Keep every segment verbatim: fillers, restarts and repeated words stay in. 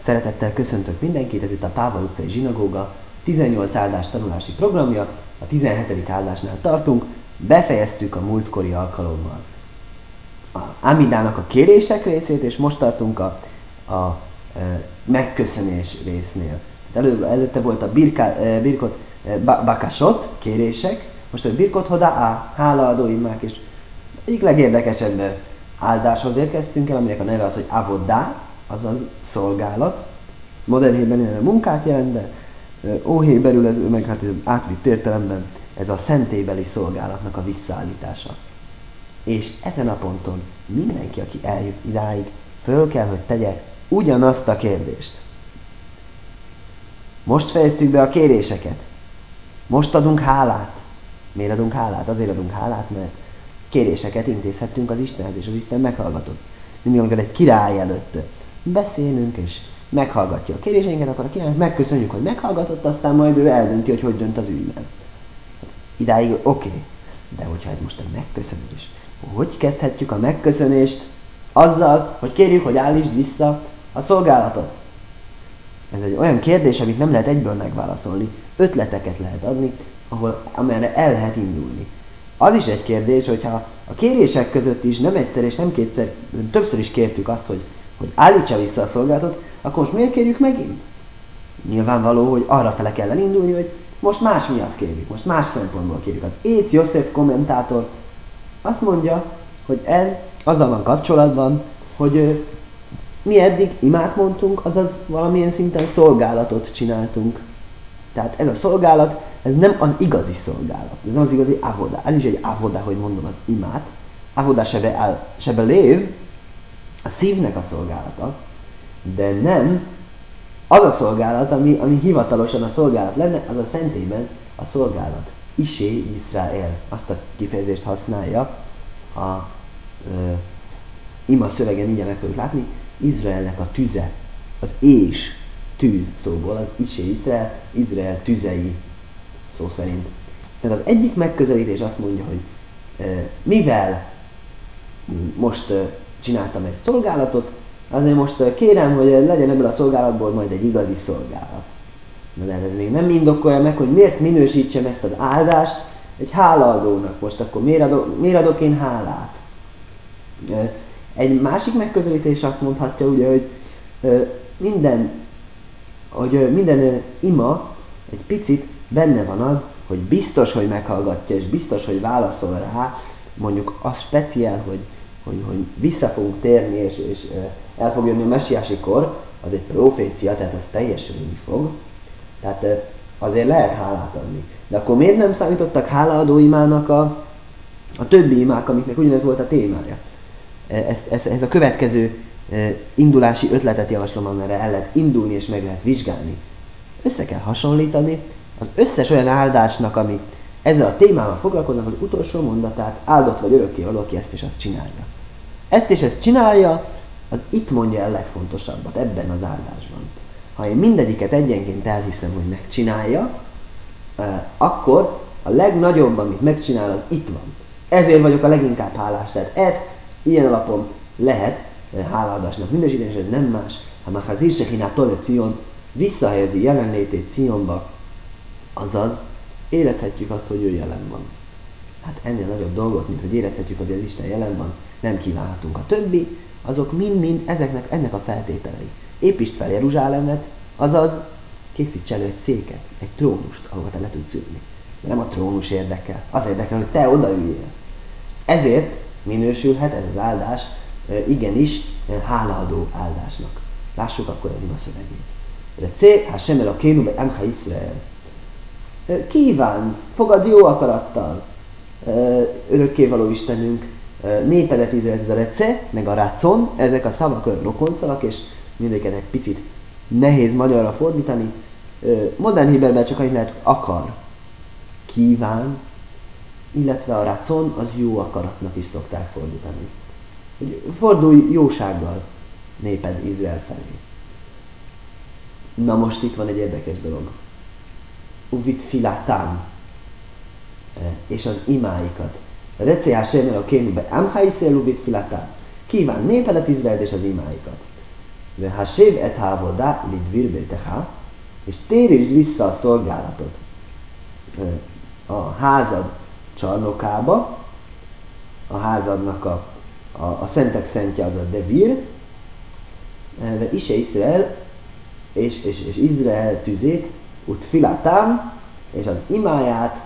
Szeretettel köszöntök mindenkit, ez itt a Páva utcai zsinagóga tizennyolc áldás tanulási programja, a tizenhetedik áldásnál tartunk, befejeztük a múltkori alkalommal a Amidának a kérések részét, és most tartunk a, a, a megköszönés résznél. Elő, előtte volt a birká, birkot bakasot, kérések, most a birkot hoda a hálaadó imák, és egyik legérdekesebb áldáshoz érkeztünk el, aminek a neve az, hogy avodá, azaz szolgálat. Modern héberül a munkát jelent, de óhéberül ez meg hát átvitt értelemben ez a szentélybeli szolgálatnak a visszaállítása. És ezen a ponton mindenki, aki eljut idáig, föl kell, hogy tegye ugyanazt a kérdést. Most fejeztük be a kéréseket. Most adunk hálát. Miért adunk hálát? Azért adunk hálát, mert kéréseket intézhettünk az Istenhez, és az Isten meghallgatott. Mindig, amikor egy király előtt beszélünk, és meghallgatja a kéréseinket, akkor a királynak megköszönjük, hogy meghallgatott, aztán majd ő eldönti, hogy hogy dönt az ügyben. Idáig oké, okay. De hogyha ez most egy megköszönés, hogy kezdhetjük a megköszönést azzal, hogy kérjük, hogy állítsd vissza a szolgálatot? Ez egy olyan kérdés, amit nem lehet egyből megválaszolni. Ötleteket lehet adni, ahol, amerre el lehet indulni. Az is egy kérdés, hogyha a kérések között is nem egyszer és nem kétszer, többször is kértük azt, hogy, hogy állítsa vissza a szolgálatot, akkor most miért kérjük megint? Nyilvánvaló, hogy arra fele kell elindulni, hogy most más miatt kérjük, most más szempontból kérjük. Az Éc József kommentátor azt mondja, hogy ez azzal van kapcsolatban, hogy mi eddig imát mondtunk, azaz valamilyen szinten szolgálatot csináltunk. Tehát ez a szolgálat, ez nem az igazi szolgálat, ez nem az igazi avoda. Ez is egy avoda, hogy mondom az imát. Avoda sebe, sebe lév, a szívnek a szolgálata, de nem az a szolgálat, ami, ami hivatalosan a szolgálat lenne, az a szentében a szolgálat. Isé Izrael. Azt a kifejezést használja a ö, ima szövegen, mindjárt meg fogjuk látni, Izraelnek a tüze, az és tűz szóból, az Isé Izrael, Izrael tüzei szó szerint. Tehát az egyik megközelítés azt mondja, hogy ö, mivel most ö, csináltam egy szolgálatot, azért most ö, kérem, hogy legyen ebből a szolgálatból majd egy igazi szolgálat. Na de ez még nem indokolja meg, hogy miért minősítsem ezt az áldást egy hálaadónak. Most akkor miért adok, miért adok én hálát? Egy másik megközelítés azt mondhatja, ugye, hogy minden, hogy minden ima egy picit benne van az, hogy biztos, hogy meghallgatja, és biztos, hogy válaszol rá, mondjuk az speciál, hogy, hogy, hogy vissza fogunk térni, és, és el fog jönni a messiási kor, az egy profécia, tehát az teljesülni fog. Tehát azért lehet hálát adni. De akkor miért nem számítottak hálaadó imának a, a többi imák, amiknek ugyanez volt a témája? Ezt, ez, ez a következő indulási ötletet javaslom, amerre el lehet indulni és meg lehet vizsgálni. Össze kell hasonlítani az összes olyan áldásnak, ami ezzel a témával foglalkoznak, az utolsó mondatát, áldott vagy örökké való, aki ezt és azt csinálja. Ezt és ezt csinálja, az itt mondja el legfontosabbat ebben az áldásban. Ha én mindegyiket egyenként elhiszem, hogy megcsinálja, akkor a legnagyobb, amit megcsinál, az itt van. Ezért vagyok a leginkább hálás. Tehát ezt ilyen alapon lehet hálaadásnak minősíteni, és ez nem más, hanem ha az Irsechinát tole Cion visszahelyezi jelenlétét Cionba, azaz érezhetjük azt, hogy ő jelen van. Hát ennél nagyobb dolgot, mint hogy érezhetjük, hogy az Isten jelen van, nem kívánhatunk. A többi, azok mind-mind ezeknek, ennek a feltételei. Építsd fel Jeruzsálemet, azaz készíts elő egy széket, egy trónust, ahova te le tudsz ülni. De nem a trónus érdekel, az érdekel, hogy te odaüljél. Ezért minősülhet ez az áldás igenis hálaadó áldásnak. Lássuk akkor az ima szövegét. De C. Hashem Elokeinu be'amcha Yisrael. Kívánt, fogad jó akarattal, örökkévaló Istenünk, népedet Izrael, ez a rece, meg a rácon, ezek a szavak rokonszavak, és mindegyiket egy picit nehéz magyarra fordítani. Modern héberben csak annyit lehet, akar, kíván, illetve a rácon az jó akaratnak is szokták fordítani. Fordulj jósággal néped Izrael felé. Na most itt van egy érdekes dolog. Uvit filatán, és az imáikat. Rece Hashem Elokeinu be'amcha Yisrael uvit filatán. Kíván népedet Izraelt és az imáikat. ha sév et hávodá, lidvír béteha, és térítsd vissza a szolgálatot a házad csarnokába, a házadnak a, a, a szentek szentje az a devir, de Ise Izrael, és, és, és Izrael tüzét, ut filatám, és az imáját,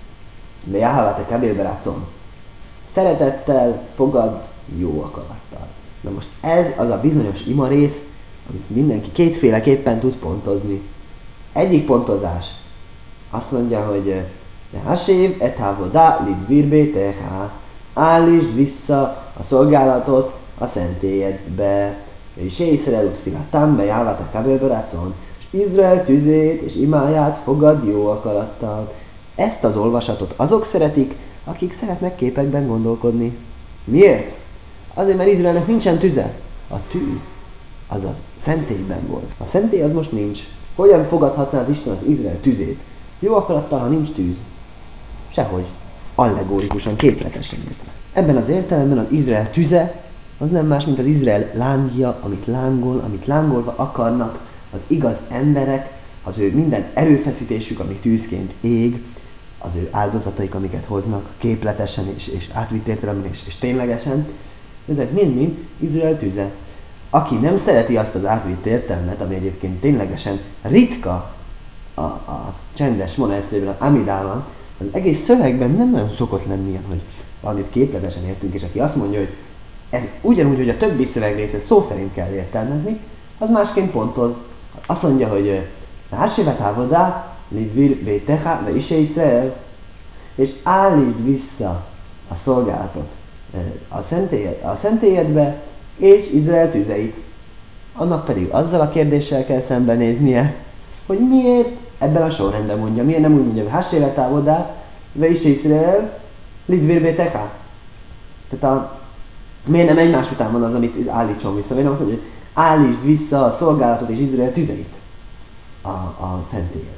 de Jahavate kabélberácon. Szeretettel fogad jó akarattal. Na most ez az a bizonyos imarész, amit mindenki kétféleképpen tud pontozni. Egyik pontozás azt mondja, hogy de hasév et hávodá lidvír béteha, állítsd vissza a szolgálatot a szentélyedbe, és Izrael ut filatám, be Jahavate kabélberácon, és Izrael tüzét és imáját fogad jó akarattal. Ezt az olvasatot azok szeretik, akik szeretnek képekben gondolkodni. Miért? Azért, mert Izraelnek nincsen tüze. A tűz, azaz szentélyben volt. A szentély az most nincs. Hogyan fogadhatná az Isten az Izrael tüzét? Jó akarattal, ha nincs tűz. Sehogy. Allegórikusan, képletesen értve. Ebben az értelemben az Izrael tüze az nem más, mint az Izrael lángja, amit lángol, amit lángolva akarnak az igaz emberek, az ő minden erőfeszítésük, ami tűzként ég, az ő áldozataik, amiket hoznak képletesen és, és átvitt értelemben és, és ténylegesen, ezek mind-mind Izrael tüze. Aki nem szereti azt az átvitt értelmet, ami egyébként ténylegesen ritka a, a csendes monaeszében, az Amidában, az egész szövegben nem nagyon szokott lenni ilyen, hogy valamit képletesen értünk, és aki azt mondja, hogy ez ugyanúgy, hogy a többi szövegrészet szó szerint kell értelmezni, az másként pontoz. Azt mondja, hogy Hássévet hávodá, lidvír béteha, ve Ise Izrael, és állítsd vissza a szolgálatot a, szentélyed, a szentélyedbe, és Izrael tüzeit. Annak pedig azzal a kérdéssel kell szembenéznie, hogy miért ebben a sorrendben mondja, miért nem úgy mondja, hogy Hássévet hávodá, ve Ise Izrael, lidvír béteha. Tehát a, miért nem egymás után van az, amit állítson vissza, miért nem azt mondja, hogy állítsd vissza a szolgálatot és Izrael tüzeit a, a szentélyedbe.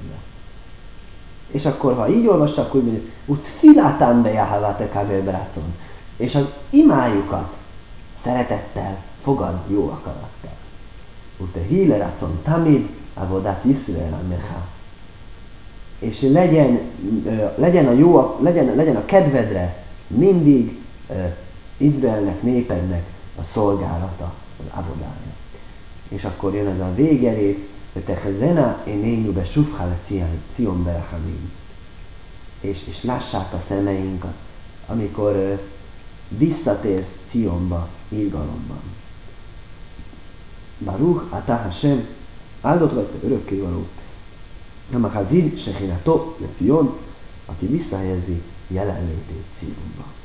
És akkor, ha így olvassa, akkor úgy mondja, ut filátán be Jahavate kabélberácon, és az imájukat szeretettel fogad jó akarattal. Ut híleracon tamid avodát Izrael amecha. És legyen, legyen, a jó, legyen, legyen a kedvedre mindig Izraelnek, népednek a szolgálata, az avodája. És akkor jön ez a végerész, hogy tehezena énénu be sufhál Cion berachamim. És, és lássák a szemeink, amikor uh, visszatérsz Cionba, irgalomban. Baruch atah Hashem, áldott vagy te örökkévaló. Namachazid Shechinato le Cion, aki visszahelyezi jelenlétét Cionba.